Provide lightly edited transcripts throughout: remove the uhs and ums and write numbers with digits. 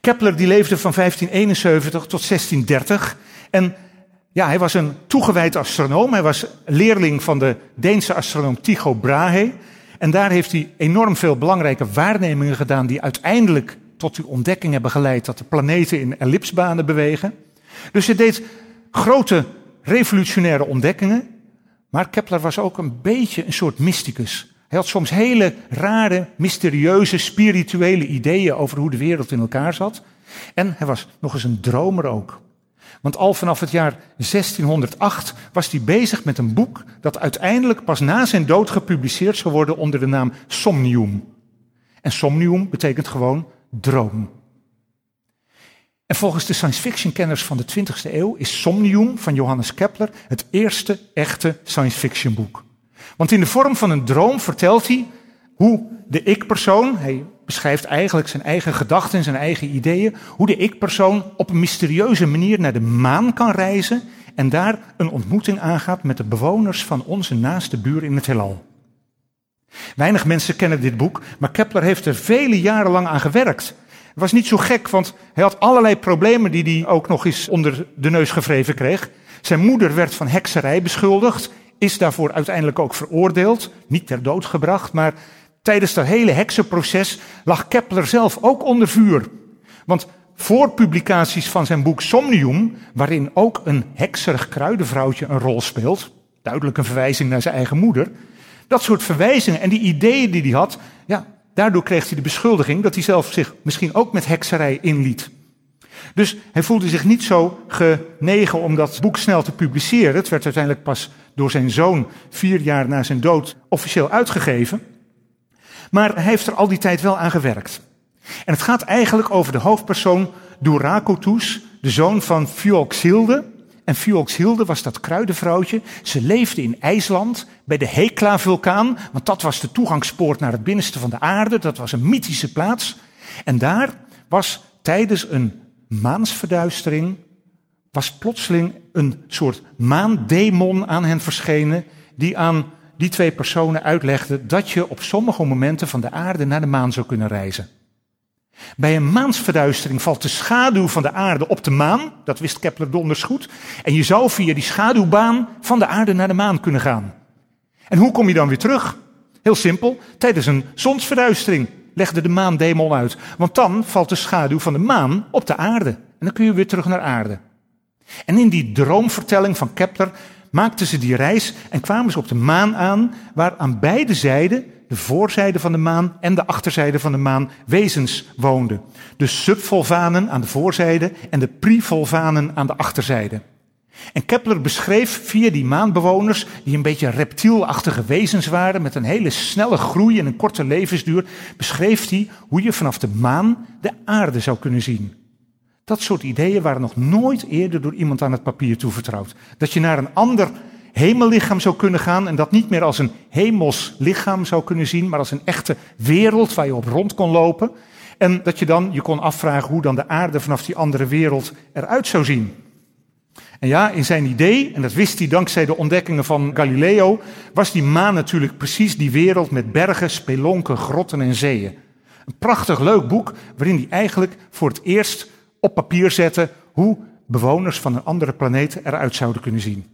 Kepler die leefde van 1571 tot 1630 en ja, hij was een toegewijd astronoom. Hij was leerling van de Deense astronoom Tycho Brahe. En daar heeft hij enorm veel belangrijke waarnemingen gedaan die uiteindelijk tot die ontdekking hebben geleid dat de planeten in ellipsbanen bewegen. Dus hij deed grote revolutionaire ontdekkingen. Maar Kepler was ook een beetje een soort mysticus. Hij had soms hele rare, mysterieuze, spirituele ideeën over hoe de wereld in elkaar zat. En hij was nog eens een dromer ook. Want al vanaf het jaar 1608 was hij bezig met een boek dat uiteindelijk pas na zijn dood gepubliceerd zou worden onder de naam Somnium. En Somnium betekent gewoon droom. En volgens de science fiction kenners van de 20e eeuw is Somnium van Johannes Kepler het eerste echte science fiction boek. Want in de vorm van een droom vertelt hij hoe de ik-persoon, hij beschrijft eigenlijk zijn eigen gedachten en zijn eigen ideeën, hoe de ik-persoon op een mysterieuze manier naar de maan kan reizen en daar een ontmoeting aangaat met de bewoners van onze naaste buur in het heelal. Weinig mensen kennen dit boek, maar Kepler heeft er vele jaren lang aan gewerkt. Het was niet zo gek, want hij had allerlei problemen die hij ook nog eens onder de neus gevreven kreeg. Zijn moeder werd van hekserij beschuldigd, is daarvoor uiteindelijk ook veroordeeld, niet ter dood gebracht, maar tijdens dat hele heksenproces lag Kepler zelf ook onder vuur. Want voor publicaties van zijn boek Somnium, waarin ook een hekserig kruidenvrouwtje een rol speelt, duidelijk een verwijzing naar zijn eigen moeder, dat soort verwijzingen en die ideeën die hij had, ja, daardoor kreeg hij de beschuldiging dat hij zelf zich misschien ook met hekserij inliet. Dus hij voelde zich niet zo genegen om dat boek snel te publiceren. Het werd uiteindelijk pas door zijn zoon 4 jaar na zijn dood officieel uitgegeven. Maar hij heeft er al die tijd wel aan gewerkt. En het gaat eigenlijk over de hoofdpersoon Duracotus, de zoon van Fjoxhilde. En Fjoxhilde was dat kruidenvrouwtje. Ze leefde in IJsland bij de Hekla-vulkaan, want dat was de toegangspoort naar het binnenste van de aarde. Dat was een mythische plaats. En daar was tijdens een maansverduistering, was plotseling een soort maandemon aan hen verschenen, die aan die 2 personen uitlegde dat je op sommige momenten van de aarde naar de maan zou kunnen reizen. Bij een maansverduistering valt de schaduw van de aarde op de maan, dat wist Kepler donders goed, en je zou via die schaduwbaan van de aarde naar de maan kunnen gaan. En hoe kom je dan weer terug? Heel simpel, tijdens een zonsverduistering legde de maandemon uit, want dan valt de schaduw van de maan op de aarde en dan kun je weer terug naar aarde. En in die droomvertelling van Kepler maakten ze die reis en kwamen ze op de maan aan, waar aan beide zijden, de voorzijde van de maan en de achterzijde van de maan, wezens woonden. De subvolvanen aan de voorzijde en de privolvanen aan de achterzijde. En Kepler beschreef via die maanbewoners, die een beetje reptielachtige wezens waren, met een hele snelle groei en een korte levensduur, beschreef hij hoe je vanaf de maan de aarde zou kunnen zien. Dat soort ideeën waren nog nooit eerder door iemand aan het papier toevertrouwd. Dat je naar een ander hemellichaam zou kunnen gaan en dat niet meer als een hemels lichaam zou kunnen zien, maar als een echte wereld waar je op rond kon lopen. En dat je dan je kon afvragen hoe dan de aarde vanaf die andere wereld eruit zou zien. En ja, in zijn idee, en dat wist hij dankzij de ontdekkingen van Galileo, was die maan natuurlijk precies die wereld met bergen, spelonken, grotten en zeeën. Een prachtig leuk boek waarin hij eigenlijk voor het eerst op papier zette hoe bewoners van een andere planeet eruit zouden kunnen zien.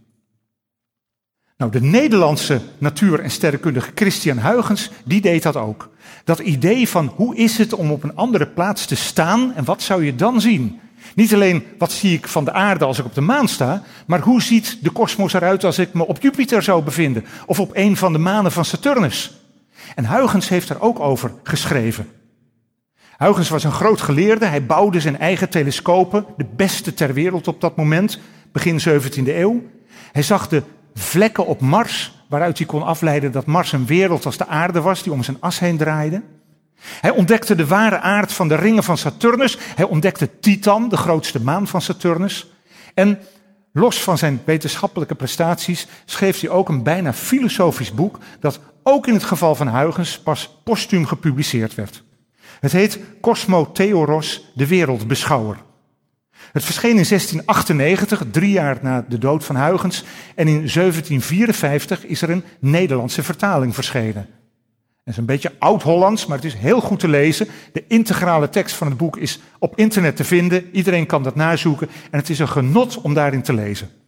Nou, de Nederlandse natuur- en sterrenkundige Christian Huygens, die deed dat ook. Dat idee van hoe is het om op een andere plaats te staan en wat zou je dan zien? Niet alleen wat zie ik van de aarde als ik op de maan sta, maar hoe ziet de kosmos eruit als ik me op Jupiter zou bevinden of op een van de manen van Saturnus? En Huygens heeft er ook over geschreven. Huygens was een groot geleerde, hij bouwde zijn eigen telescopen, de beste ter wereld op dat moment, begin 17e eeuw. Hij zag de vlekken op Mars, waaruit hij kon afleiden dat Mars een wereld als de aarde was, die om zijn as heen draaide. Hij ontdekte de ware aard van de ringen van Saturnus. Hij ontdekte Titan, de grootste maan van Saturnus. En los van zijn wetenschappelijke prestaties schreef hij ook een bijna filosofisch boek dat ook in het geval van Huygens pas postuum gepubliceerd werd. Het heet Cosmotheoros, de wereldbeschouwer. Het verscheen in 1698, 3 jaar na de dood van Huygens, en in 1754 is er een Nederlandse vertaling verschenen. Het is een beetje oud-Hollands, maar het is heel goed te lezen. De integrale tekst van het boek is op internet te vinden. Iedereen kan dat nazoeken en het is een genot om daarin te lezen.